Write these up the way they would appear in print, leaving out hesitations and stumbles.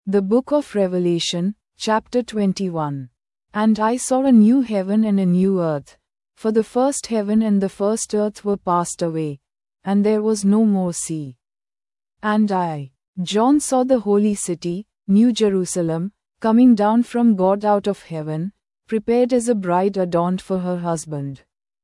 The Book of Revelation, chapter 21. And I saw a new heaven and a new earth, for the first heaven and the first earth were passed away, and there was no more sea. And I, John, saw the holy city, New Jerusalem, coming down from God out of heaven, prepared as a bride adorned for her husband.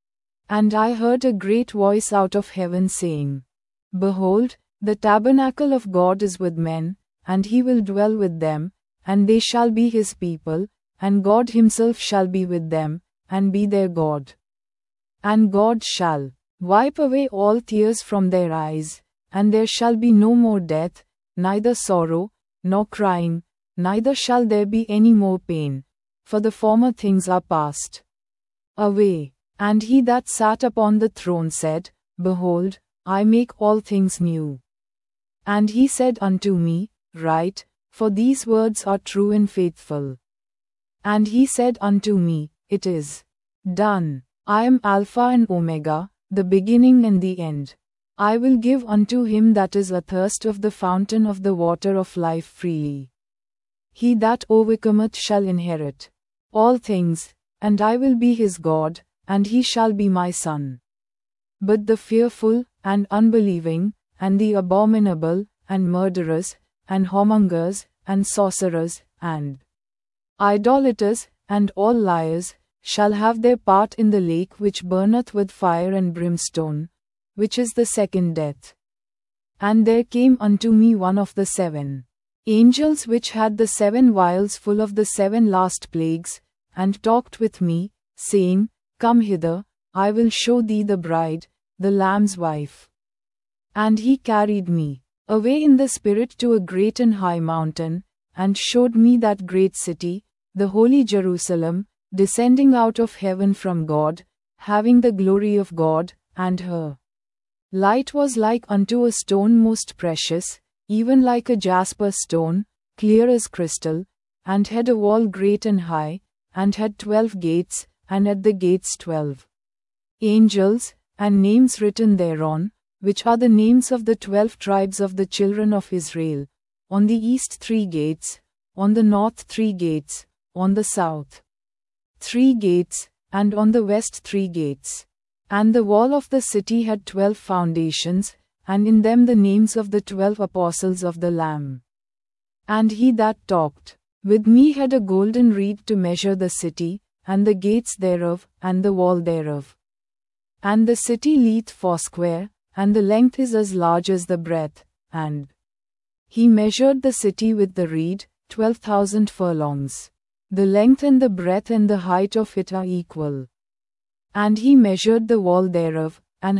And I heard a great voice out of heaven saying, Behold, the tabernacle of God is with men, and he will dwell with them, and they shall be his people, and God himself shall be with them, and be their God. And God shall wipe away all tears from their eyes, and there shall be no more death, neither sorrow, nor crying, neither shall there be any more pain, for the former things are passed away. And he that sat upon the throne said, Behold, I make all things new. And he said unto me, Write, for these words are true and faithful. And he said unto me, It is done. I am Alpha and Omega, the beginning and the end. I will give unto him that is athirst of the fountain of the water of life freely. He that overcometh shall inherit all things, and I will be his God, and he shall be my son. But the fearful, and unbelieving, and the abominable, and murderers, and whoremongers, and sorcerers, and idolaters, and all liars, shall have their part in the lake which burneth with fire and brimstone, which is the second death. And there came unto me one of the 7 angels which had the 7 vials full of the 7 last plagues, and talked with me, saying, Come hither, I will show thee the bride, the Lamb's wife. And he carried me away in the Spirit to a great and high mountain, and showed me that great city, the holy Jerusalem, descending out of heaven from God, having the glory of God, and her light was like unto a stone most precious, even like a jasper stone, clear as crystal, and had a wall great and high, and had 12 gates, and at the gates 12 angels, and names written thereon, which are the names of the 12 tribes of the children of Israel. On the east 3 gates, on the north 3 gates, on the south 3 gates, and on the west 3 gates. And the wall of the city had 12 foundations, and in them the names of the 12 apostles of the Lamb. And he that talked with me had a golden reed to measure the city, and the gates thereof, and the wall thereof. And the city lieth foursquare, and the length is as large as the breadth, and he measured the city with the reed, 12,000 furlongs. The length and the breadth and the height of it are equal. And he measured the wall thereof,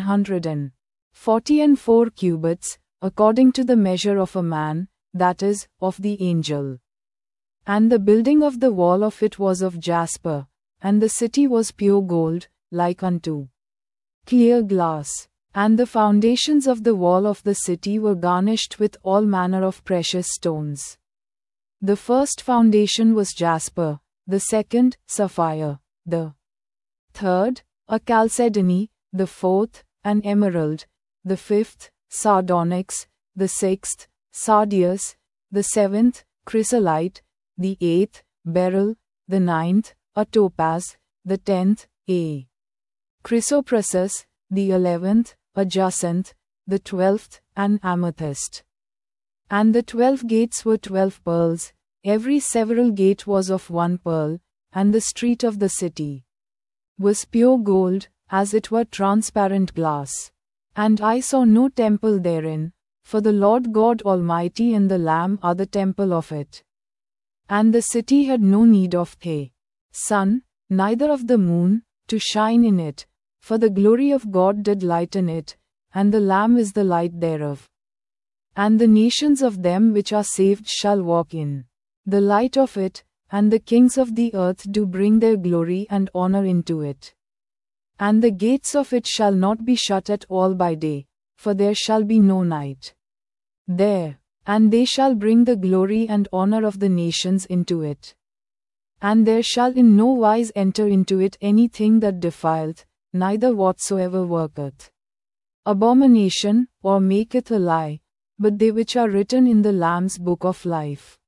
144 cubits, according to the measure of a man, that is, of the angel. And the building of the wall of it was of jasper, and the city was pure gold, like unto clear glass. And the foundations of the wall of the city were garnished with all manner of precious stones. The first foundation was jasper, the second, sapphire, the third, a chalcedony, the fourth, an emerald, the fifth, sardonyx, the sixth, sardius, the seventh, chrysolite, the eighth, beryl, the ninth, a topaz, the 10th, a chrysoprasus, the 11th, a jacinth, the 12th, an amethyst. And the 12 gates were 12 pearls, every several gate was of 1 pearl, and the street of the city was pure gold, as it were transparent glass. And I saw no temple therein, for the Lord God Almighty and the Lamb are the temple of it. And the city had no need of the sun, neither of the moon, to shine in it, for the glory of God did lighten it, and the Lamb is the light thereof. And the nations of them which are saved shall walk in the light of it, and the kings of the earth do bring their glory and honor into it. And the gates of it shall not be shut at all by day, for there shall be no night there. And they shall bring the glory and honor of the nations into it. And there shall in no wise enter into it anything that defileth, neither whatsoever worketh abomination, or maketh a lie, but they which are written in the Lamb's book of life.